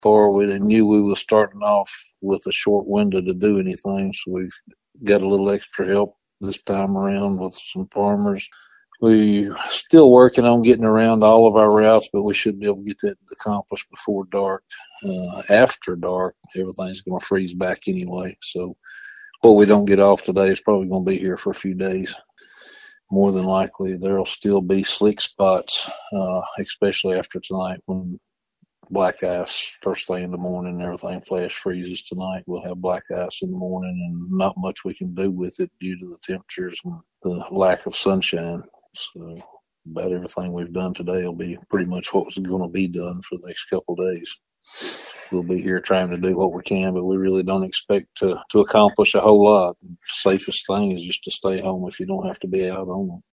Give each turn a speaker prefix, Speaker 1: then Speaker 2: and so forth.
Speaker 1: far. We knew we were starting off with a short window to do anything, so we've got a little extra help this time around with some farmers. We're still working on getting around all of our routes, but we should be able to get that accomplished before dark. After dark, everything's going to freeze back anyway. So what we don't get off today is probably going to be here for a few days. More than likely, there'll still be slick spots, especially after tonight when black ice first thing in the morning and everything flash freezes tonight. We'll have black ice in the morning and not much we can do with it due to the temperatures and the lack of sunshine. So about everything we've done today will be pretty much what was going to be done for the next couple of days. We'll be here trying to do what we can, but we really don't expect to accomplish a whole lot. The safest thing is just to stay home if you don't have to be out on them.